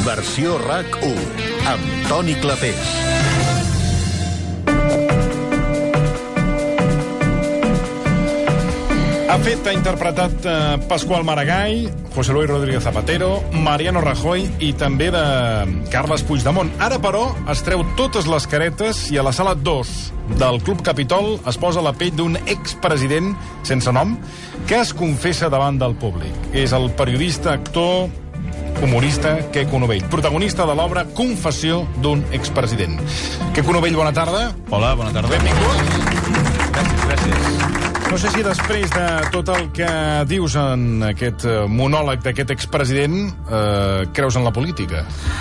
Versió RAC1, amb Toni Clapés. Ha interpretat Pasqual Maragall, José Luis Rodríguez Zapatero, Mariano Rajoy i també de Carles Puigdemont. Ara, però, es treu totes les caretes i a la sala 2 del Club Capitol es posa la pell d'un expresident sense nom que es confessa davant del públic. És el periodista, actor, humorista Queco Novell, protagonista de l'obra Confessió d'un expresident. Queco Novell, bona tarda. Hola, bona tarda. Benvingut. Gràcies. No sé si després de tot el que dius en aquest monòleg d'aquest expresident creus en la política.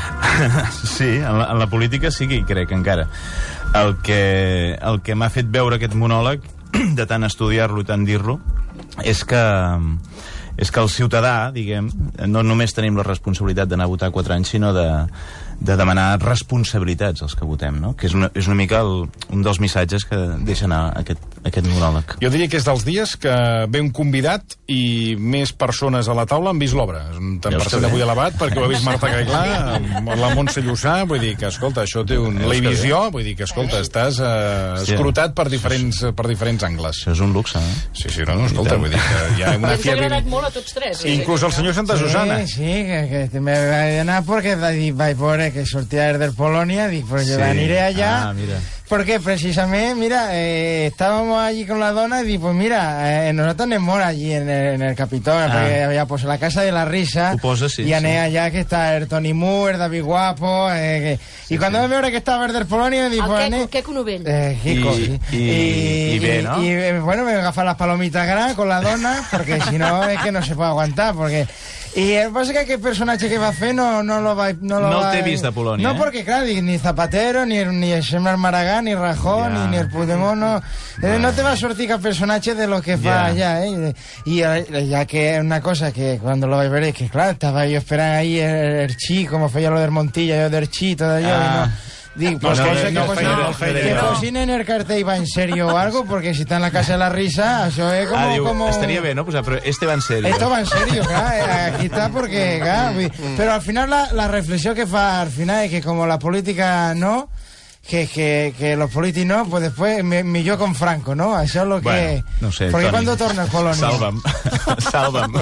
Sí, en la política sí que hi crec encara. El que m'ha fet veure aquest monòleg, de tant estudiar-lo i tant dir-lo, és que el ciutadà, diguem, no només tenim la responsabilitat d'anar a votar 4 anys, sinó de demanar responsabilitats als que votem, no? Que és una mica un dels missatges que deixa anar aquest monòleg. Jo diria que és dels dies que ve un convidat i més persones a la taula han vist l'obra. Un tant per cent avui elevat, perquè ho ha vist Marta Cailà, la Montse Llussà, vull dir que, escolta, això té una visió, vull dir que, escolta, estàs escrutat per diferents angles. Això és un luxe, eh? Sí, no, escolta, vull dir que hi ha una ens ha agradat molt a tots tres. Inclús el senyor Santa Susana. Sí, que me vaig anar porque vaig veure que sortia del Polonia, dic, pues yo aniré allá. Ah, mira. Porque precisamente, mira, estábamos allí con la dona y digo, pues mira, nosotros tenemos allí en el Capitol, porque había pues la Casa de la Risa, y ané allá que está el Tony Moore, el David Guapo, y cuando me veo que estaba el del Polonia, digo, pues ané... Queco Novell. Kiko, sí. Y bien, ¿no? Y bueno, me agafar las palomitas gran con la dona, porque si no es que no se puede aguantar, porque... Y el que pasa es que aquel personaje que va a hacer no te he vist de Polònia, no, porque claro, ni Zapatero, ni el Xavier Maragall, ni Rajoy, ni el Puigdemont, no te va a sortir cap personatge de lo que fa allá, Y ya que una cosa que cuando lo veure es que, claro, estaba yo esperando ahí el Chi, como feia lo del Montilla, yo del Chi, todo ello, y no... Digo, pues que cocinen el cartel va en serio o algo, porque si está en la Casa de la Risa, eso es como... Estaría bien, ¿no? Pues, pero este va en serio. Esto va en serio, claro, aquí está porque, claro, pero al final la reflexión que fa al final es que como la política no... Que los políticos no, pues después millor con Franco, ¿no? Això és lo que... Bueno, no sé, perquè Toni, quan torna el Polònia? Salva'm.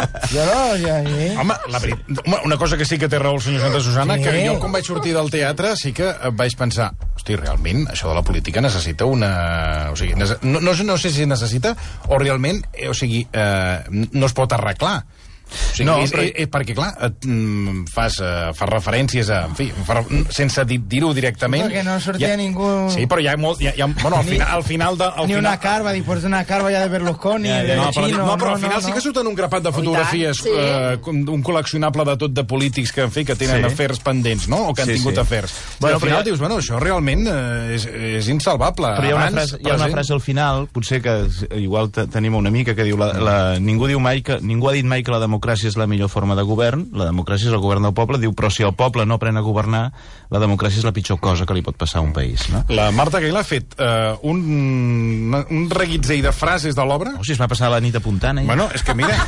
Home, una cosa que sí que té raó el senyor Santa Susana, que jo quan vaig sortir del teatre sí que vaig pensar, hosti, realment, això de la política necessita una... O sigui, no sé si necessita o realment, o sigui, no es pot arreglar. O sigui, no, perquè, clar, fas referències a... En fi, sense dir-ho directament... Perquè no sortia ningú... Sí, però hi ha molt... Bueno, al final... Ni una carva, pues una carva ja de Berlusconi, de Chino... No, però al final sí que surten un grapat de fotografies, un col·leccionable de tot de polítics que, en fi, que tenen afers pendents, no? O que han tingut afers. Al final dius, bueno, això realment és insalvable. Però hi ha una frase al final, potser que igual tenim una mica, que diu ningú ha dit mai que la democràcia és la millor forma de govern, la democràcia és el govern del poble, diu, però si el poble no aprèn a governar, la democràcia és la pitjor cosa que li pot passar a un país, no? La Marta Cailà ha fet un reguitzell de frases de l'obra. O sigui, es va passar la nit apuntant, Bueno, és que mira,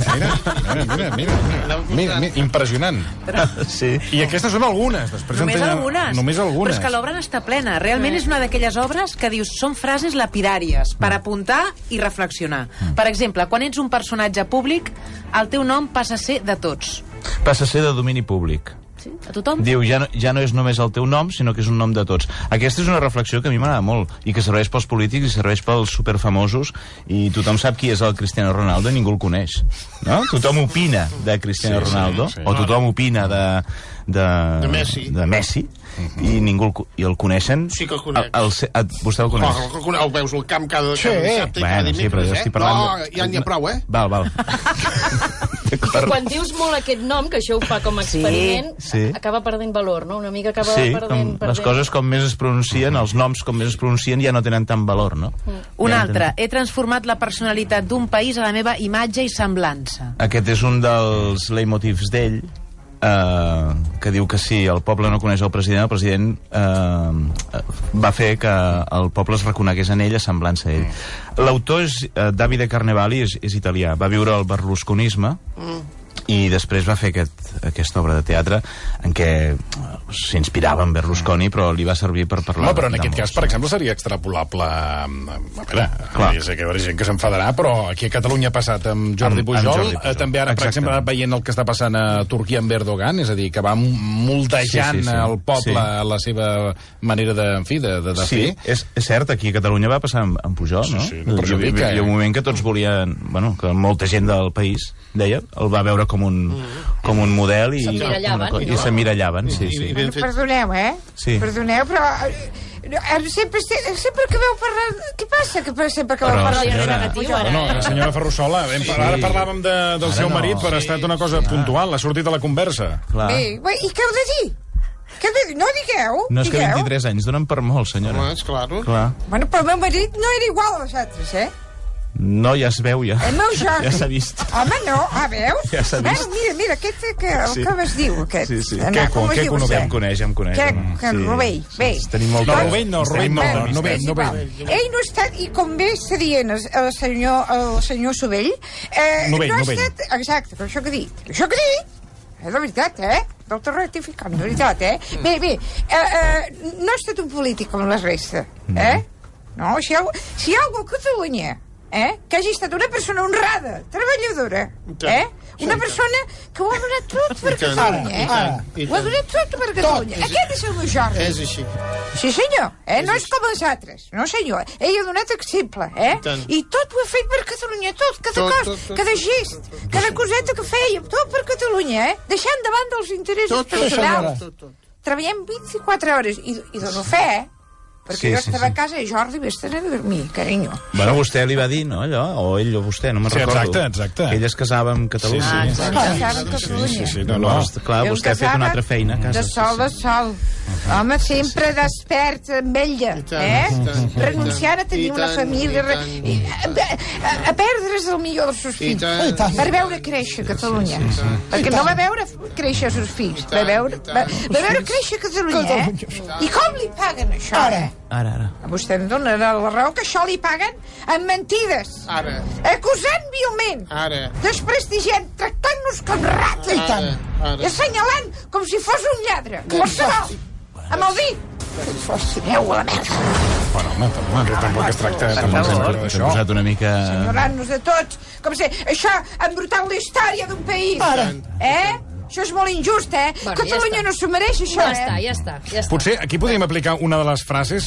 impressionant. Sí. I aquestes són algunes. Només algunes. Només algunes. Però és que l'obra n'està plena. Realment és una d'aquelles obres que dius, són frases lapidàries per apuntar i reflexionar. Per exemple, quan ets un personatge públic, el teu nom passa a ser de tots. Passa a ser de domini públic. Sí, a tothom. Diu, ja no és només el teu nom, sinó que és un nom de tots. Aquesta és una reflexió que a mi m'agrada molt i que serveix pels polítics i serveix pels superfamosos, i tothom sap qui és el Cristiano Ronaldo i ningú el coneix, no? Tothom opina de Cristiano Ronaldo, o tothom opina de Messi, i el coneixen. Sí que el conec. Vostè el coneix? El veus al camp cada dissabte i cada dimecres, parlant... No, ja n'hi ha prou, Val. Quan dius molt aquest nom, que això ho fa com a experiment, acaba perdent valor, no? Una mica acaba perdent... Les coses com més es pronuncien, els noms com més es pronuncien, ja no tenen tant valor, no? Un altre, he transformat la personalitat d'un país a la meva imatge i semblança. Aquest és un dels leitmotivs d'ell, que diu que si el poble no coneix el president va fer que el poble es reconegués en ell, assemblant-se a ell. L'autor és Davide Carnevali, és italià, va viure el berlusconisme i després va fer aquesta obra de teatre en què s'inspirava en Berlusconi, però li va servir per parlar... No, però en aquest cas, per exemple, seria extrapolable... A veure, ja sé que hi haurà gent que s'enfadarà, però aquí a Catalunya ha passat amb Jordi Pujol, també ara, per exemple, veient el que està passant a Turquia amb Erdogan, és a dir, que va moldejant el poble a la seva manera de fer. Sí, és cert, aquí a Catalunya va passar amb Pujol, no? Sí, per això dic que... Hi ha un moment que tots volien... Bueno, que molta gent del país, deia, el va veure com un model i s'emmirallaven. Perdoneu, Sí. Perdoneu, però... Sempre que veu parlar... Què passa que sempre que veu parlar de negatiu? Bueno, senyora Ferrusola, ara parlàvem del seu marit, però ha estat una cosa puntual, ha sortit a la conversa. Bé, i què heu de dir? No digueu. No, és que 23 anys donen per molt, senyora. Home, és clar. Bueno, però el meu marit no era igual als altres, No, ja es veu, ja. El meu Jordi... Ja s'ha vist. Home, no, veus? Ja s'ha vist. Mira, aquest que es diu, aquest. Sí. Com es diu vostè? Em coneix. Rovell. Bé. Tenim molt Rovell no. Ell no ha estat, i com bé està dient el senyor Sovell, no ha estat... Exacte, per això que dic. És la veritat, no t'ho rectificant, la veritat, Bé, no ha estat un polític com la resta, No, si hi ha algú a Catalunya que hagi estat una persona honrada, treballadora, una persona que ho ha donat tot per Catalunya, ho ha donat tot per Catalunya. Aquest és el meu Jordi. És així. Sí, senyor, no és com els altres, no, senyor. Ell ha donat exemple, i tot ho ha fet per Catalunya, tot, cada gest, cada coseta que feia, tot per Catalunya, deixant davant dels interessos personals. Treballem 24 hores, i dono fe, perquè jo estava a casa i Jordi vés a dormir, carinyo. Bueno, vostè li va dir, no, allò? O ell o vostè, no me'n recordo. Exacte. Que ell es casava amb Catalunya. Sí. Clar, vostè ha fet una altra feina a casa. De sol. Home, sempre despert amb ella, renunciant a tenir una família, a perdre's el millor dels seus fills, per veure créixer Catalunya. Perquè no va veure créixer els seus fills, va veure créixer Catalunya, I com li paguen això? Ara. Vostè em dona la raó que això li paguen amb mentides. Acusant vilment. Desprestigiant, tractant-nos com rata. I assenyalant com si fos un lladre. Qualsevol. Amb el dit. Aneu a la merda. Bueno, tampoc es tracta d'això. S'ha posat una mica... Senyorant-nos de tots. Com si això ha embrutat la història d'un país. Això és molt injust, Bueno, Catalunya no s'ho mereix, això, Ja està. Potser aquí podríem aplicar una de les frases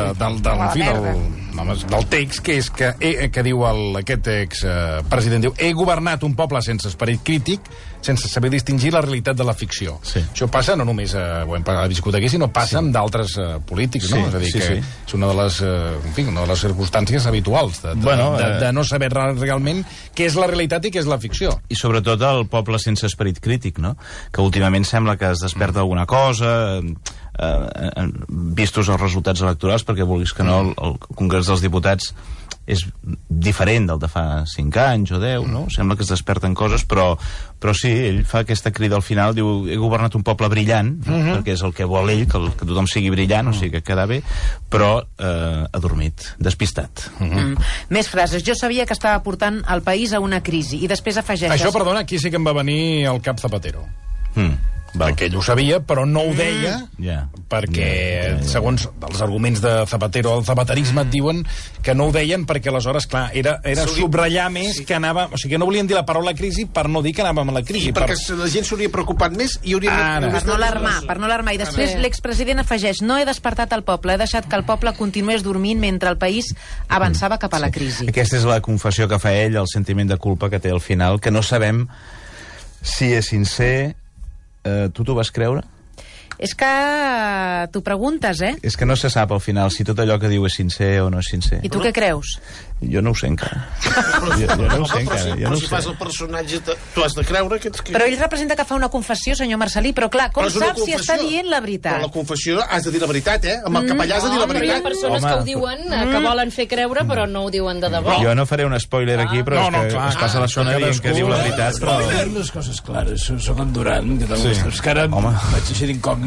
del text, que és que diu aquest expresident, diu: he governat un poble sense esperit crític, sense saber distingir la realitat de la ficció. Això passa no només, ho hem viscut aquí, sinó passa amb d'altres polítics, no? És a dir, que és una de les circumstàncies habituals de no saber realment què és la realitat i què és la ficció. I sobretot el poble sense esperit crític, no? Que últimament sembla que es desperta alguna cosa, vistos els resultats electorals, perquè vulguis que no, el Congrés dels Diputats és diferent del de fa 5 anys o 10, no? Sembla que es desperten coses, però sí, ell fa aquesta crida al final, diu: he governat un poble brillant, perquè és el que vol ell, que tothom sigui brillant, o sigui que queda bé, però adormit, despistat. Més frases. Jo sabia que estava portant el país a una crisi, i després afegeixes... Això, perdona, aquí sí que em va venir al cap Zapatero. Perquè ell ho sabia, però no ho deia, perquè, segons els arguments de Zapatero, el zapaterisme et diuen que no ho deien perquè aleshores, clar, era subratllar més que anava... O sigui, que no volien dir la paraula crisi per no dir que anàvem a la crisi. I perquè la gent s'hauria preocupat més i hauria... Per no alarmar. I després l'expresident afegeix: no he despertat el poble, he deixat que el poble continués dormint mentre el país avançava cap a la crisi. Aquesta és la confessió que fa ell, el sentiment de culpa que té al final, que no sabem si és sincer. Tu t'ho vas creure? És que t'ho preguntes, És que no se sap al final si tot allò que diu és sincer o no és sincer. I tu què creus? Jo no ho sé encara. Jo no ho sé encara. Però si fas el personatge, tu has de creure que... Però ell representa que fa una confessió, senyor Marcelí, però clar, com saps si està dient la veritat? Però la confessió has de dir la veritat, Amb el capellà has de dir la veritat. Però hi ha persones que ho diuen, que volen fer creure, però no ho diuen de debò. Jo no faré un spoiler aquí, però és que es passa la zona dient que diu la veritat, però... Les coses clares, soc en Duran, que ara vaig deixar d'incògnit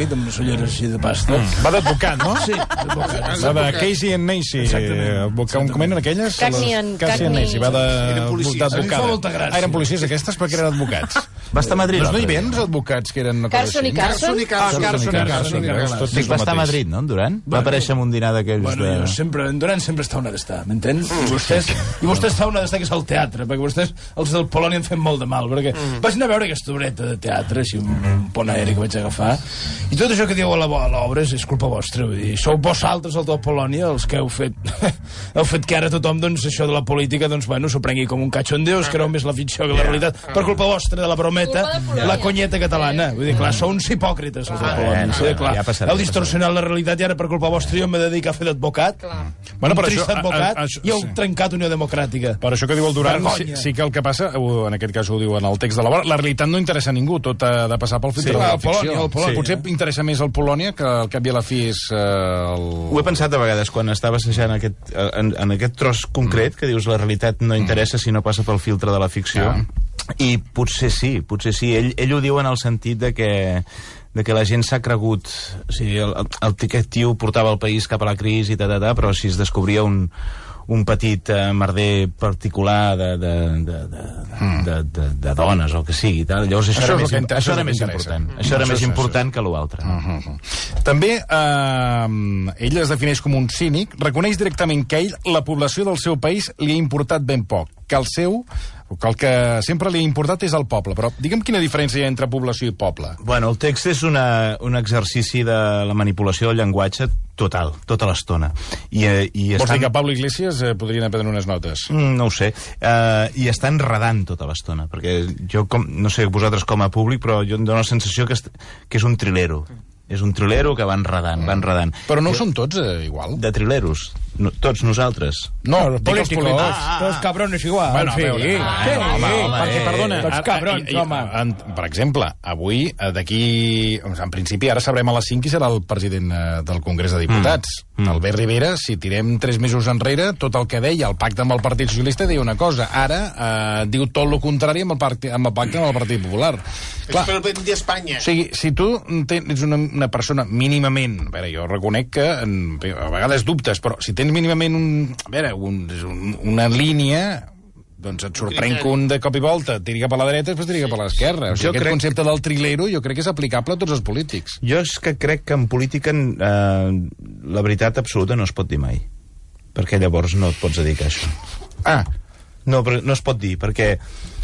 tècnic, amb les ulleres així de pasta. Va d'advocat, no? Sí, d'advocat. Va de Casey and Nacy. Com eren aquelles? Cagney and Nacy. Va d'advocat. A mi fa molta gràcia. Eren policies aquestes perquè eren advocats. Va estar a Madrid. Doncs no hi havia uns advocats que eren... Carson i Carson? Carson. Va estar a Madrid, no, en Duran? Va aparèixer en un dinar d'aquells Bueno, jo sempre, en Duran sempre està on ha d'estar, m'entens? I vostè està on ha d'estar, que és al teatre, perquè vostès, els del Polònia, han fet molt de mal, perquè vagin a veure aquesta obreta de teatre, així un pont aeri que vaig agafar, i tot això que diu a l'obra és culpa vostra, vull dir, sou vosaltres, el del Polònia, els que heu fet que ara tothom, doncs, això de la política, doncs, bueno, s'ho prengui com un cachondeo, es creu més la ficció que la realitat, per culpa vostra de la brometa, la conyeta catalana, vull dir, clar, sou uns hipòcrites, els del Polònia, clar, heu distorsionat la realitat i ara per culpa vostra jo m'he de dedicar a fer d'advocat, bueno, un trist advocat, i heu trencat Unió Democràtica. Per això que diu el Duran, sí que el que passa, en aquest cas ho diu en el text de l'obra, la realitat no interessa a ningú, tot ha de passar pel filtre de la ficció. Potser interessa més el Polònia, que al cap i a la fi és... Ho he pensat a vegades, quan estava assajant en aquest tros concret, que dius la realitat no interessa si no passa pel filtre de la ficció, i potser sí. Ell ho diu en el sentit de que la gent s'ha cregut, o sigui, aquest tio portava el país cap a la crisi, però si es descobria un petit merder particular de dones o el que sigui, tal. Llavors això era més important. Això era més important que l'altre. També ell es defineix com un cínic, reconeix directament que a ell la població del seu país li ha importat ben poc, que el que sempre li ha importat és el poble. Però digue'm quina diferència hi ha entre població i poble. Bueno, el text és un exercici de la manipulació del llenguatge total, tota l'estona. Vols dir que a Pablo Iglesias podrien aprendre unes notes? No ho sé. I està enredant tota l'estona, perquè jo, no sé vosaltres com a públic, però jo em dono la sensació que és un trilero. És un trilero que va enredant. Però no són tots igual? De trileros. Tots nosaltres. No, políticos. Tots cabrones igual. Bueno, perquè, perdona... Tots cabrons, home. Per exemple, avui, d'aquí... En principi, ara sabrem a les 5 qui serà el president del Congrés de Diputats. Albert Rivera, si tirem 3 mesos enrere, tot el que deia el pacte amb el Partit Socialista deia una cosa. Ara diu tot el contrari amb el pacte amb el Partit Popular. És per el bé d'Espanya. O sigui, si tu ets una persona mínimament... A veure, jo reconec que a vegades dubtes, però si tens mínimament una línia, doncs et sorprèn que un de cop i volta tiri cap a la dreta i després tiri cap a l'esquerra. O sigui, aquest concepte del trilero jo crec que és aplicable a tots els polítics. Jo és que crec que en política la veritat absoluta no es pot dir mai. Perquè llavors no et pots dedicar a això. No, però no es pot dir, perquè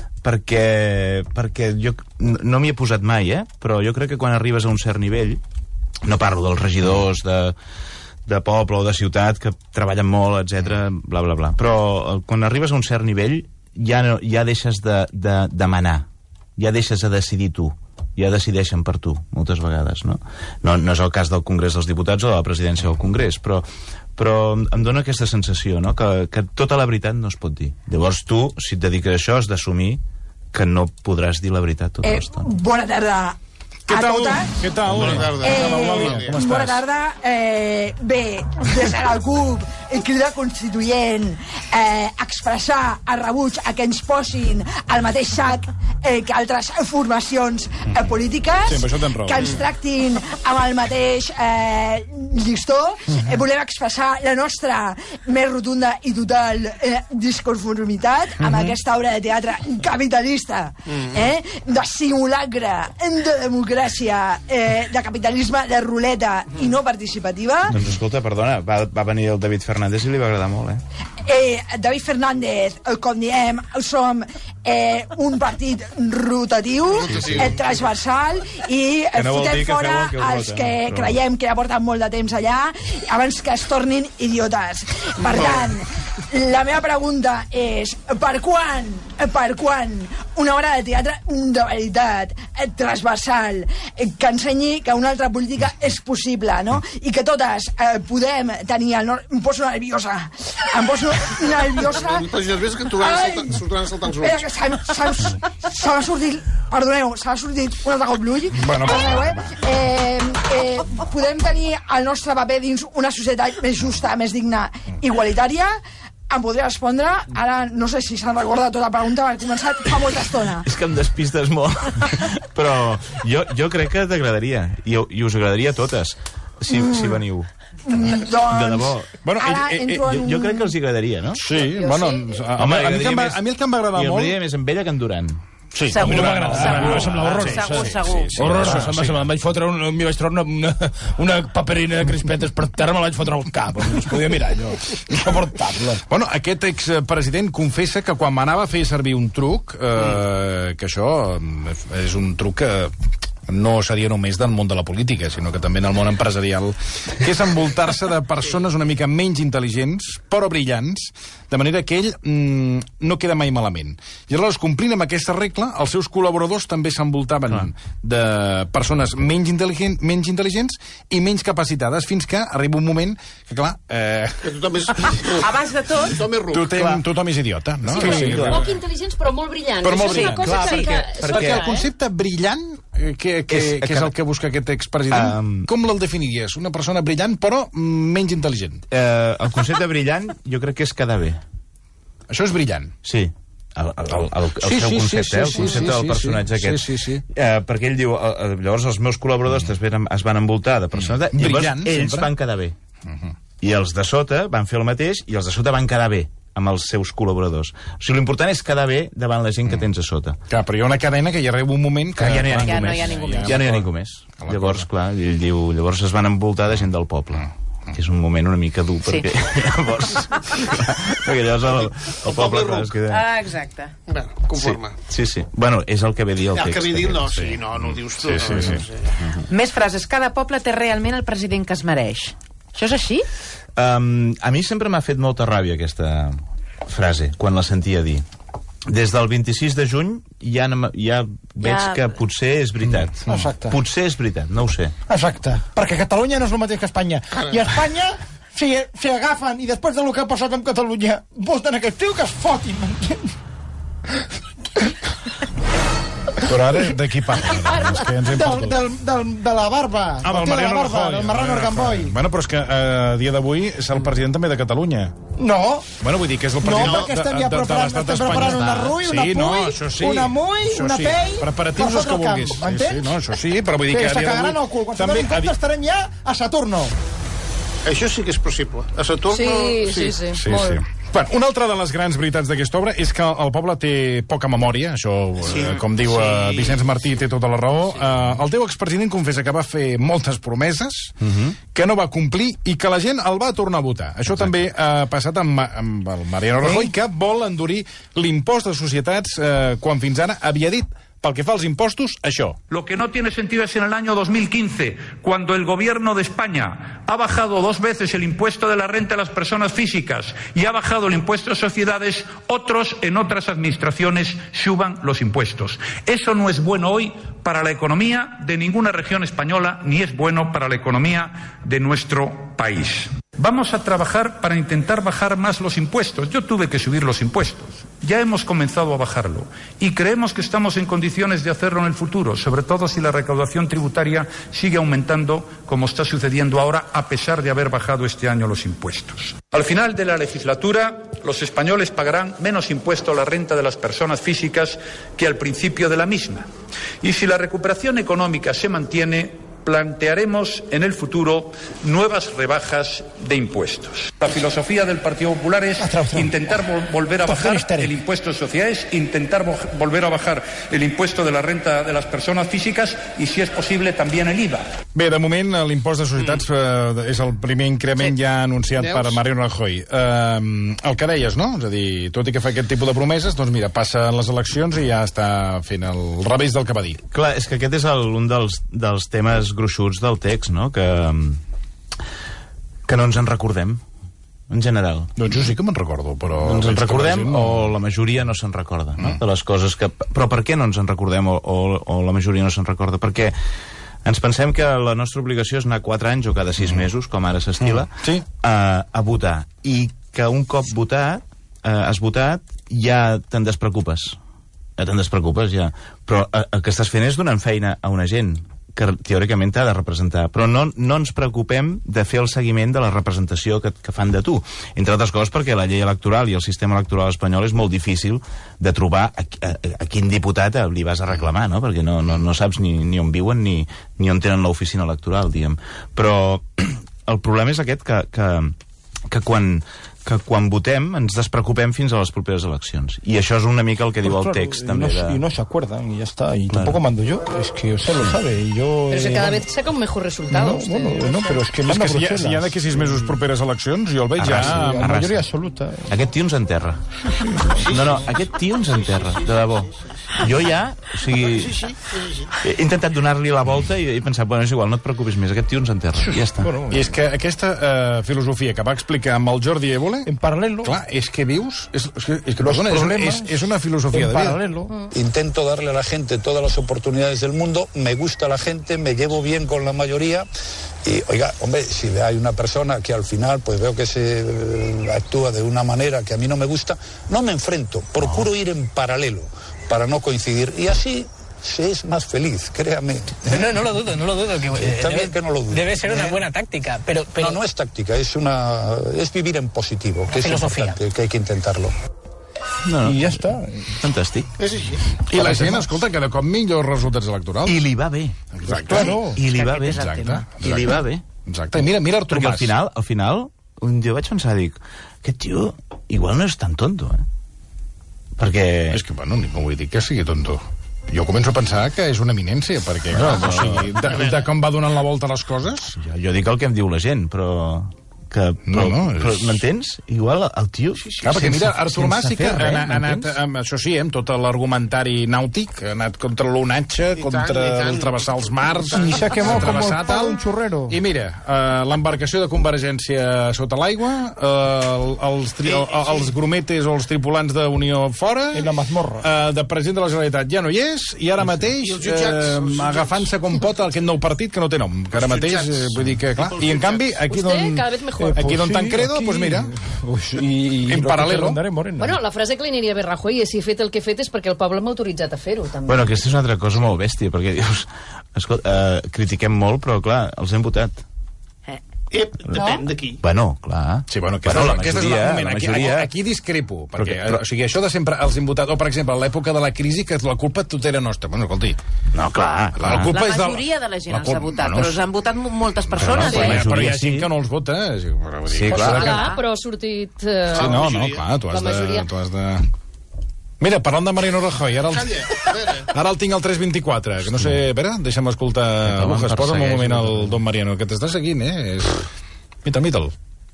jo no m'hi he posat mai, però jo crec que quan arribes a un cert nivell, no parlo dels regidors de poble o de ciutat que treballen molt, etc, bla, bla, bla, però quan arribes a un cert nivell ja deixes de manar, ja deixes de decidir tu, ja decideixen per tu, moltes vegades, no? No és el cas del Congrés dels Diputats o de la presidència del Congrés, però em dona aquesta sensació, no? Que tota la veritat no es pot dir. Llavors tu, si et dediques a això, has d'assumir que no podràs dir la veritat tota l'estona. Bona tarda a totes. Què tal? Bona tarda. Com estàs? Bona tarda. Bé, des de la CUP, Crida Constituent, expressar el rebuig a que ens posin al mateix sac que altres formacions polítiques, que ens tractin amb el mateix llistó. Volem expressar la nostra més rotunda i total disconformitat amb aquesta obra de teatre capitalista, de simulacre, de democràcia, de capitalisme de ruleta i no participativa. Doncs escolta, perdona, va venir el David Fernández i li va agradar molt, David Fernández, com diem, som un partit rotatiu, transversal, i fotem fora els que creiem que ja porten molt de temps allà abans que es tornin idiotes. Per tant, la meva pregunta és per quan una obra de teatre de veritat, transversal, que ensenyi que una altra política és possible, no? I que totes podem tenir em poso nerviosa. Ves que t'ho sortiran saltant els ulls. Se m'ha sortit, perdoneu, se m'ha sortit un altre cop l'ull. Podem tenir el nostre paper dins una societat més justa, més digna, igualitària. em podria respondre, ara no sé si s'han recordat tota la pregunta, perquè he començat fa molta estona. És que em despistes molt. Però jo crec que t'agradaria, i us agradaria a totes, si veniu. Doncs, de debò. Bueno, jo crec que els agradaria, no? Sí, bueno, a mi el que em va agradar molt... I m'agradaria més amb ella que en Duran. Sí, segur, a mi m'agrada. segur. Horrorós. Em vaig fotre m'hi vaig treure una paperina de crispetes per terra, me la vaig fotre al cap. No es podia mirar, allò. Insuportable. Bueno, aquest expresident confessa que quan m'anava a fer servir un truc, que això és un truc que no seria només del món de la política, sinó que també en el món empresarial, que és envoltar-se de persones una mica menys intel·ligents, però brillants, de manera que ell no queda mai malament. I aleshores, complint amb aquesta regla, els seus col·laboradors també s'envoltaven de persones menys intel·ligents i menys capacitades, fins que arriba un moment que, clar... Que tothom és... Abans de tot... Tothom és idiota, no? Sí, poc intel·ligents, però molt brillants. Però molt brillants. Perquè el concepte brillant, que és el que busca aquest expresident, com el definiries? Una persona brillant, però menys intel·ligent. El concepte brillant jo crec que és quedar bé. Això és brillant. Sí. El seu concepte, el concepte del personatge aquest. Sí. Perquè ell diu, llavors els meus col·laboradors es van envoltar de persones, i llavors ells van quedar bé. I els de sota van fer el mateix, i els de sota van quedar bé amb els seus col·laboradors. O sigui, l'important és quedar bé davant la gent que tens a sota. Clar, però hi ha una cadena que hi arriba un moment que... Ja no hi ha ningú més. Ja no hi ha ningú més. Llavors, clar, ell diu, llavors es van envoltar de gent del poble. Que és un moment una mica dur, perquè llavors... perquè llavors el poble... Exacte. Bueno, conforme. Sí. Bueno, és el que ve dir el text. El que ve dir, no ho dius tu. Més frases. Cada poble té realment el president que es mereix. Això és així? A mi sempre m'ha fet molta ràbia aquesta frase, quan la sentia dir. Des del 26 de juny ja veig que potser és veritat. Exacte. Potser és veritat, no ho sé. Exacte, perquè Catalunya no és el mateix que Espanya. I Espanya, si agafen, i després del que ha passat amb Catalunya, voten aquest tio que es fotin, m'entens? Però ara de qui parla? És que ens hem perdut. De la barba. Del Mariano Rajoy. Del Marrano Arcamboy. Bueno, però és que a dia d'avui és el president també de Catalunya. No. Bueno, vull dir que és el president de l'estat espanyol. Una Rull, una Puy, una Muy, una Pell... Preparatius els que vulguis. M'entens? No, això sí, però vull dir que a dia cagaran el cul. Quan se donin compte estarem ja a Saturno. Això sí que és possible. A Saturno... Sí. Bueno, una altra de les grans veritats d'aquesta obra és que el poble té poca memòria, això, com diu Vicenç Martí, té tota la raó. El teu expresident confessa que va fer moltes promeses, que no va complir i que la gent el va tornar a votar. Això també ha passat amb el Mariano Rajoy, que vol endurir l'impost de societats quan fins ara havia dit, pel que fa als impostos, això. Lo que no tiene sentido es en el año 2015, cuando el gobierno de España ha bajado 2 veces el impuesto de la renta de las personas físicas y ha bajado el impuesto de sociedades, otros en otras administraciones suban los impuestos. Eso no es bueno hoy para la economía de ninguna región española, ni es bueno para la economía de nuestro país. Vamos a trabajar para intentar bajar más los impuestos. Yo tuve que subir los impuestos. Ya hemos comenzado a bajarlo y creemos que estamos en condiciones de hacerlo en el futuro, sobre todo si la recaudación tributaria sigue aumentando como está sucediendo ahora, a pesar de haber bajado este año los impuestos. Al final de la legislatura, los españoles pagarán menos impuesto a la renta de las personas físicas que al principio de la misma. Y si la recuperación económica se mantiene, plantearemos en el futuro nuevas rebajas de impuestos. La filosofía del Partido Popular es intentar volver a bajar el impuesto de sociedades, intentar volver a bajar el impuesto de la renta de las personas físicas y, si es posible, también el IVA. Bé, de moment l'impost de societats és el primer increment ja anunciat per Mariano Rajoy. El que deies, no? És a dir, tot i que fa aquest tipus de promeses, doncs mira, passa les eleccions i ja està fent el revés del que va dir. Clar, és que aquest és un dels temes gruixuts del text, no? Que no ens en recordem, en general. Doncs jo sí que me'n recordo, però... Ens en recordem o la majoria no se'n recorda, no? De les coses que... Però per què no ens en recordem o la majoria no se'n recorda? Perquè ens pensem que la nostra obligació és anar 4 anys o cada 6 mesos, com ara s'estila, a votar. I que un cop has votat, ja te'n despreocupes. Ja. Però el que estàs fent és donant feina a una gent. que teòricament t'ha de representar, però no ens preocupem de fer el seguiment de la representació que fan de tu, entre altres coses perquè la llei electoral i el sistema electoral espanyol és molt difícil de trobar a quin diputat li vas a reclamar, no? Perquè no saps ni on viuen ni on tenen l'oficina electoral, diguem. Però el problema és aquest, que quan votem ens despreocupem fins a les properes eleccions. I això és una mica el que diu el text. Y no se acuerdan, y ya está. Y tampoco mando yo, es que usted lo sabe. Y yo, pero si cada vez saca un mejor resultado. No, pero es que manda a Bruselas. Si hi ha d'aquí 6 mesos properes eleccions, jo el veig ja... La majoria absoluta. Aquest tio ens enterra. No, aquest tio ens enterra, de debò. Jo ja, o sigui, he intentat donar-li la volta i he pensat, bueno, és igual, no et preocupis més, aquest tio ens enterra, ja està. I és que aquesta filosofia que va explicar amb el Jordi Évole, en paral·lelo, clar, és que dius, és una filosofia de vida. Intento darle a la gente todas las oportunidades del mundo, me gusta la gente, me llevo bien con la mayoría. Y, oiga, hombre, si hay una persona que al final pues veo que se actúa de una manera que a mí no me gusta, no me enfrento, procuro ir en paralelo para no coincidir, y así se es más feliz, créame. No lo dudo. Está bien que no lo dudo. Debe ser una buena táctica, pero... No es táctica, es vivir en positivo, que es importante, que hay que intentarlo. No. I ja està. Fantàstic. És així. I la gent, escolta, cada cop millors resultats electorals. I li va bé. Exacte. I li va bé. I li va bé. Exacte. Mira Artur Mas. Perquè al final, un dia vaig pensar, dic, aquest tio igual no és tan tonto, Perquè... És que, bueno, no vull dir que sigui tonto. Jo començo a pensar que és una eminència, perquè, clar, o sigui, de com va donant la volta a les coses... Jo dic el que em diu la gent, però m'entens? Igual el tio... Clar, perquè mira, Artur Mas sí que ha anat, això sí, amb tot l'argumentari nàutic, ha anat contra l'onatge, contra el travessar els mars... I s'ha quemat com el pa d'un xurrero. I mira, l'embarcació de Convergència sota l'aigua, els grumetes o els tripulants d'Unió fora... I la mazmorra. De president de la Generalitat ja no hi és, i ara mateix agafant-se com pot aquest nou partit que no té nom, que ara mateix, vull dir que, clar... I en canvi, aquí aquí d'on Tancredo, doncs mira, en paral·lelo. Bueno, la frase que li aniria bé Rajoy és si he fet el que he fet és perquè el poble m'ha autoritzat a fer-ho, també. Bueno, aquesta és una altra cosa molt bèstia, perquè dius, escolta, critiquem molt, però clar, els hem votat. Depèn de qui. Bueno, clar. Sí, bueno, aquesta és la majoria. Aquí discrepo, perquè o sigui, això de sempre els hem votat, o per exemple, a l'època de la crisi, que la culpa tot era nostra. Bueno, escolti. No, clar. La majoria de la gent els ha votat, però els han votat moltes persones. Però hi ha gent que no els vota. Sí, clar. Però ha sortit... Sí, no, clar, tu has de... Mira, parlant de Mariano Rajoy, ara el tinc al 324, que no sé... A veure, deixa'm escoltar... Posa'm un moment el don Mariano, que t'està seguint, Mita'l.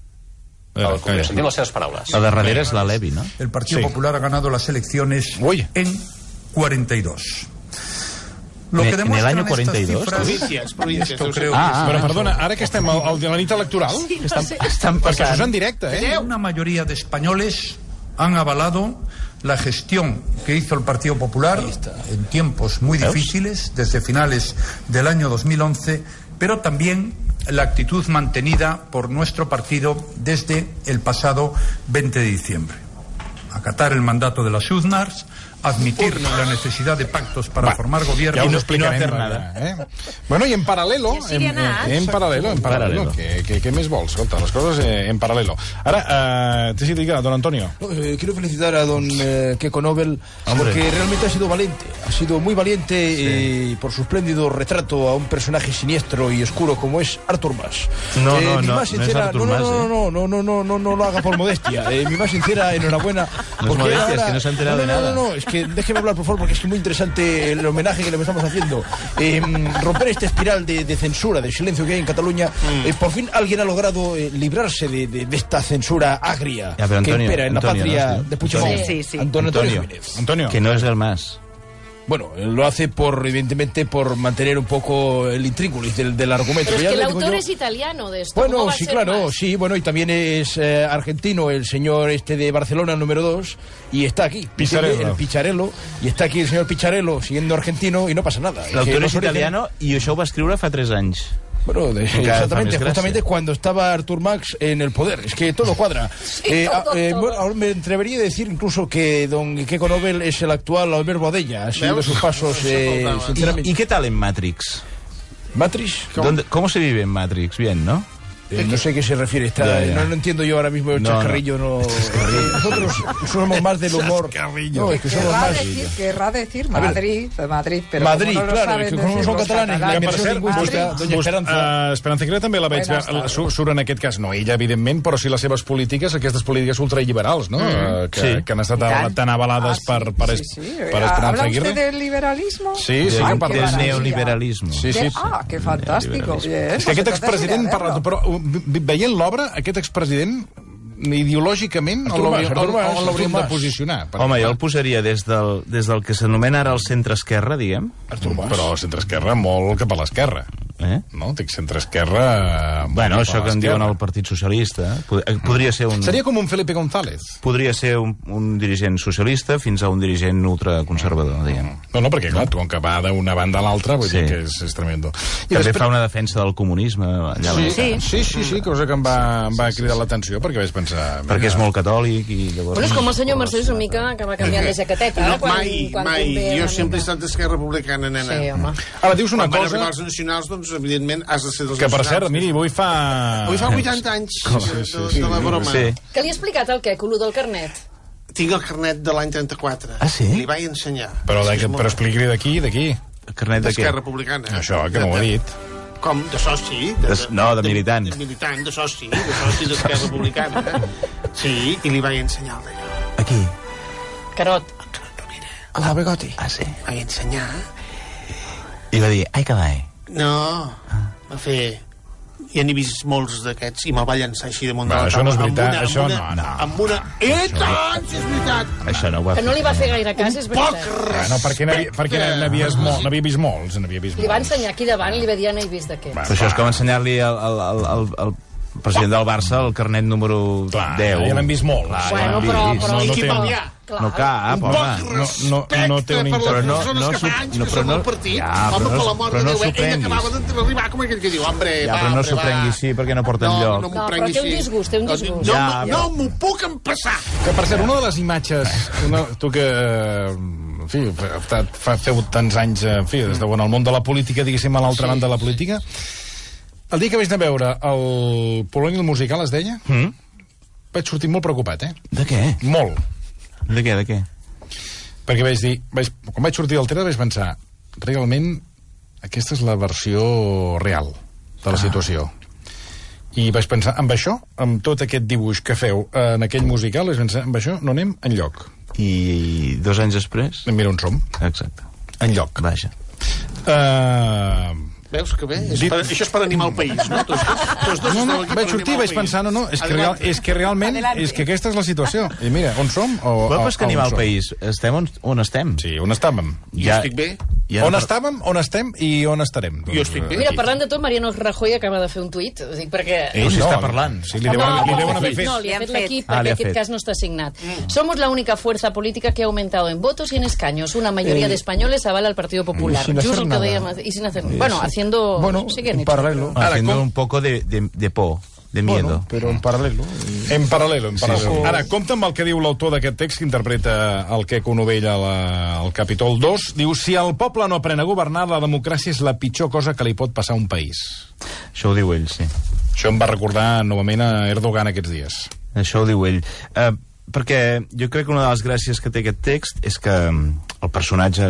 Sentim les seves paraules. La de darrere és la Levi, no? El Partido Popular ha ganado las elecciones en 42. ¿En el año 42? Províncias. Però perdona, ara que estem a la nit electoral, perquè això és en directe, Una mayoría de españoles han avalado la gestión que hizo el Partido Popular en tiempos muy difíciles, desde finales del año 2011, pero también la actitud mantenida por nuestro partido desde el pasado 20 de diciembre. Acatar el mandato de las urnas, admitir la necesidad de pactos para formar gobierno. Ja us explicarem nada. Bueno, i en paral·lelo, en paral·lelo, què més vols? Escolta, les coses en paral·lelo. Ara, te diga, don Antonio. Quiero felicitar a don Keiko Nobel, porque realmente ha sido valiente, muy valiente por su espléndido retrato a un personaje siniestro y oscuro como es Artur Mas. No es Artur Mas. No lo haga por modestia. Mi más sincera enhorabuena. No es modestia, es que no se ha enterado de nada. No, es que déjeme hablar, por favor, porque es muy interesante el homenaje que le estamos haciendo. Romper esta espiral de censura, de silencio que hay en Cataluña. Por fin alguien ha logrado librarse de esta censura agria que impera en la patria de Puigdemont. Sí. Antonio. Que no es el Mas. Bueno, lo hace evidentemente por mantener un poco el intríngulis del argumento. Pero es que el autor es italiano de esto. Bueno, sí, claro, sí, bueno, y también es argentino, el señor de Barcelona, número 2, y está aquí. El Picharello, y está aquí el señor Picharello, siendo argentino, y no pasa nada. L'autor és italiano, i això ho va escriure fa 3 anys. Bueno, exactamente, justamente cuando estaba Artur Mas en el poder. Es que todo cuadra. Bueno, me atrevería a decir incluso que don Keiko Nobel es el actual Albert Boadella. Ha sido sus pasos, sinceramente. ¿Y qué tal en Matrix? ¿Matrix? ¿Cómo se vive en Matrix? Bien, ¿no? No sé a qué se refiere. No entiendo yo ahora mismo el chascarrillo. Nosotros somos más del humor. No, es que somos más... Querrá decir Madrid, pero Madrid, no claro, es que como són catalanes, la immersió lingüística, doña Esperanza... Esperanza Aguilera també la veig... Surt en aquest cas, no ella, evidentment, però sí les seves polítiques, aquestes polítiques ultraliberals, no? Que han estat tan avalades per Esperanza ¿Habla Aguirre. usted del liberalismo? Sí, del neoliberalismo. Qué fantástico. És que aquest expresident parla... Veient l'obra, aquest expresident ideològicament on l'hauríem de posicionar? Home, jo el posaria des del que s'anomena ara el centre-esquerra, diguem. Però el centre-esquerra molt cap a l'esquerra. No? Dic centre-esquerra... Bueno, això que en diuen el Partit Socialista. Podria ser un... Seria com un Felipe González. Podria ser un dirigent socialista fins a un dirigent ultraconservador, diguem. No, perquè clar, com que va d'una banda a l'altra, vull dir que és tremendo. També fa una defensa del comunisme. Sí, cosa que em va cridar l'atenció, perquè vaig pensar... Perquè és molt catòlic i llavors... Bueno, és com el senyor Mercedes una mica que va canviant de jaqueteta. Mai. Jo sempre he estat d'Esquerra Republicana, nena. Sí, home. Ara dius una cosa... Quan van arribar els nacionals, doncs, evidentment, has de ser dels nacionals. Que, per cert, miri, avui fa 80 anys de la broma. Que li ha explicat el què, lo del carnet? Tinc el carnet de l'any 34. Ah, sí? Li vaig ensenyar. Però expliqui-li d'aquí. El carnet de què? D'Esquerra Republicana. Això, que no ho ha dit. Com? De soci? No, de militant. De militant, de soci d'Esquerra Republicana. Sí, i li vaig ensenyar el d'allò. Aquí? Carot. Rovira. A la Begoti. Ah, sí? Vaig ensenyar. I va dir, ai, carai. No, va fer... Ja n'he vist molts d'aquests i me'l va llançar així damunt de la taula. Això no és veritat, això no. Amb una... tant, si és veritat! Això no ho va fer. Que no li va fer gaire cas, és veritat. No, perquè n'havia vist molts. Li va ensenyar aquí davant, li va dir, no he vist de què. Però això és com ensenyar-li al president del Barça el carnet número 10. Ja l'hem vist molt. Bueno, però... I qui va enviar? No cap, home. No té un interès. Per les persones catalans que som al partit, home, per l'amor de Déu, ell acabava d'arribar com aquell que diu, hombre, va, però no s'ho prengui així, perquè no porta enlloc. No m'ho prengui així. Però té un disgust, té un disgust. No m'ho puc empassar. Que, per cert, una de les imatges... Tu que... En fi, feu tants anys, en fi, des de el món de la política, diguéssim, a l'altra banda de la política, el dia que vaig anar a veure el Polònia el musical, es deia, vaig sortir molt preocupat, De què? Molt. De què? Perquè vaig dir... Quan vaig sortir del tren vaig pensar, realment, aquesta és la versió real de la situació. I vaig pensar, amb això, amb tot aquest dibuix que feu en aquell musical, vaig pensar, amb això no anem enlloc. I 2 anys després? Mira on som. Exacte. Enlloc. Vaja. Veus que bé? Això és per animar el país, no? No, vaig sortir i vaig pensar, és que realment, és que aquesta és la situació. I mira, on som? Però és que animar el país, estem on estem. Sí, on estàvem. Jo estic bé. On estàvem, on estem i on estarem. Jo estic bé. Mira, parlant de tot, Mariano Rajoy acaba de fer un tuit, ho dic perquè... Ell sí està parlant. Sí, li deuen haver fet. No, li ha fet l'equip, perquè aquest cas no está asignat. Somos la única fuerza política que ha aumentado en votos y en escaños. Una mayoría de españoles avala al Partido Popular. Sin hacer nada. Y sin hacer... Bueno, haciendo... Bueno, en paralelo. Haciendo un poco de po, de miedo. Bueno, pero en paralelo. En paral·lelo. Ara, compta amb el que diu l'autor d'aquest text que interpreta el Queco Novell al capítol 2. Diu, si el poble no aprèn a governar, la democràcia és la pitjor cosa que li pot passar a un país. Això ho diu ell, sí. Això em va recordar novament a Erdogan aquests dies. Això ho diu ell. Perquè jo crec que una de les gràcies que té aquest text és que el personatge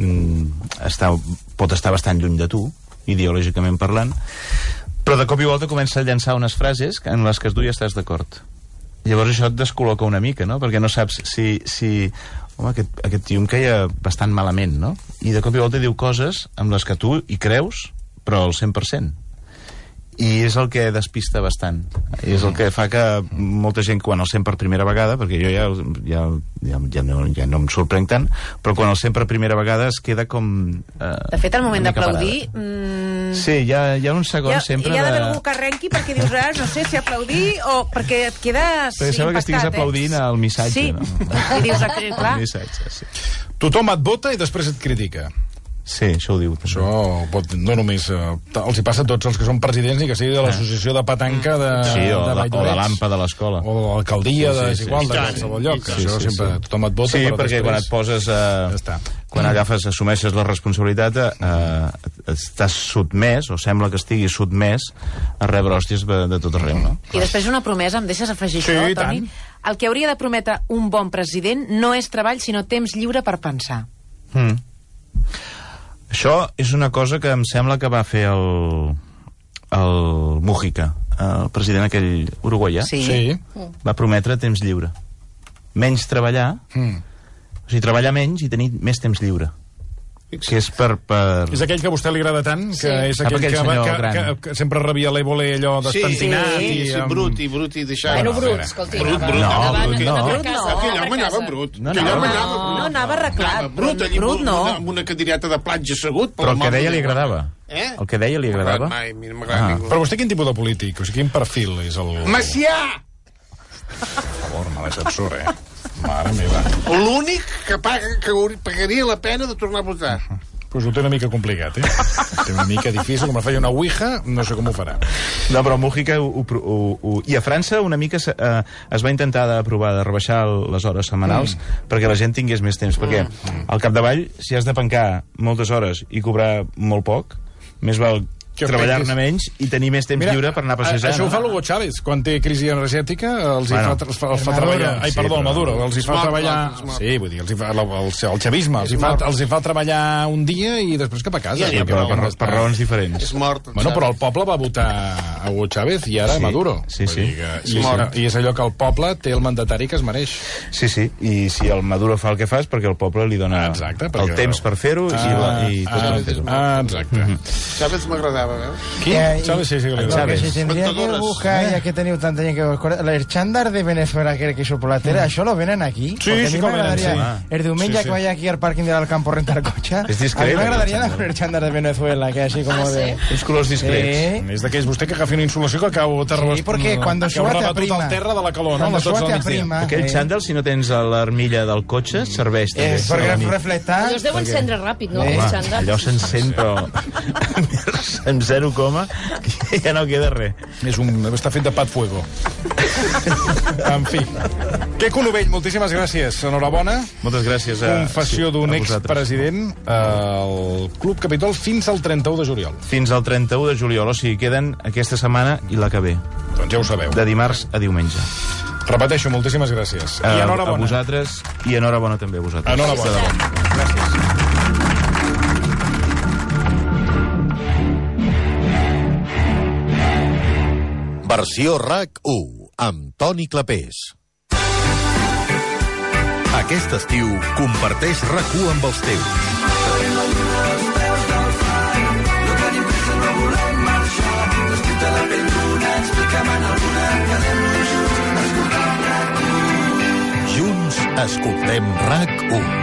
pot estar bastant lluny de tu, ideològicament parlant, però de cop i volta comença a llançar unes frases en les que tu ja estàs d'acord. Llavors això et descol·loca una mica, no? Perquè no saps si home, aquest tio em queia bastant malament, no? I de cop i volta diu coses amb les que tu hi creus, però al 100%. I és el que despista bastant. I és el que fa que molta gent, quan el sent per primera vegada, perquè jo ja no em sorprenc tant, però quan el sent per primera vegada es queda com... De fet, al moment d'aplaudir... Sí, hi ha un segon sempre... Hi ha d'haver algú que arrenqui perquè dius, no sé si aplaudir o perquè et quedes perquè sembla que estiguis aplaudint el missatge. Sí, no? I dius, clar. El missatge, sí. Tothom et vota i després et critica. Sí, això ho diu. Això no només els hi passa a tots els que són presidents, ni que sigui de l'associació de petanca de o de l'AMPA de l'escola. O de l'alcaldia, de qualsevol lloc. Això sempre tothom et vota. Sí, perquè quan et poses quan assumeixes la responsabilitat, estàs sotmès, o sembla que estiguis sotmès, a rebre hòsties de tot arreu, no? I després una promesa, em deixes afegir això, Toni? El que hauria de prometre un bon president no és treball, sinó temps lliure per pensar. Això és una cosa que em sembla que va fer el Mújica, el president aquell uruguaià. Sí. Va prometre temps lliure. Menys treballar, o sigui, treballar menys i tenir més temps lliure. Que és per... És aquell que a vostè li agrada tant, que és aquell que sempre rebia l'Évole allò despentinat. Sí, brut i deixar... Bueno, brut, escolti. Brut. Aquell home anava brut. No, anava arreglat. Brut, amb una cadireta de platja assegut. Però el que deia li agradava. El que deia li agradava? Però vostè quin tipus de polític? O sigui, quin perfil és el... Macià! Per favor, mala censura, Mare meva. L'únic que pagaria la pena de tornar a votar. Pues ho té una mica complicat, Té una mica difícil, com a feia una ouija, no sé com ho farà. No, però Mújica i a França una mica es va intentar d'aprovar de rebaixar les hores setmanals perquè la gent tingués més temps, perquè al capdavall, si has de pencar moltes hores i cobrar molt poc, més val treballar-ne menys i tenir més temps lliure per anar a passejar. Això ho fa l'Hugo Chávez. Quan té crisi energètica, els fa treballar... Ai, perdó, el Maduro. Els hi fa treballar... Sí, vull dir, el chavisme. Els hi fa treballar un dia i després cap a casa. Per raons diferents. És mort. Bueno, però el poble va votar a Hugo Chávez i ara Maduro. Sí. I és allò que el poble té el mandatari que es mereix. Sí. I si el Maduro fa el que fa és perquè el poble li dona el temps per fer-ho i tot per fer-ho. Exacte. Chávez m'agradava. ¿Quién? Chávez sí que le Lo que se tendría que buscar, ya que he tenido tanta gente que... El chándal de Venezuela que hizo por la tele, ¿això lo venen aquí? Sí, sí, com venen, sí. El diumenge que vaya aquí al parking del Campo a rentar cotxe, a mi m'agradaria anar con el chándal de Venezuela, que així com de... Uns colors discrets. És d'aquells vostè que agafi una insolació que acabo Sí, porque cuando suba te aprima. El terra de la calor, no? Cuando suba te aprima. Aquell chándal, si no tens l'armilla del cotxe, serveix també. Perquè reflectar... Allò es deu encendre ràpid, no? Allò s'encén, però en 0, ja no queda res. Està fet de pat fuego. En fi. Queco Novell, moltíssimes gràcies. Enhorabona. Moltes gràcies. Confessió d'un expresident al Club Capitol fins al 31 de juliol. Fins al 31 de juliol, o sigui, queden aquesta setmana i la que ve. Doncs ja ho sabeu. De dimarts a diumenge. Repeteixo, moltíssimes gràcies. I enhorabona. A vosaltres, i enhorabona també a vosaltres. Enhorabona. Gràcies. Versió RAC1, amb Toni Clapés. Aquest estiu, comparteix RAC1 amb els teus. Junts escoltem RAC1.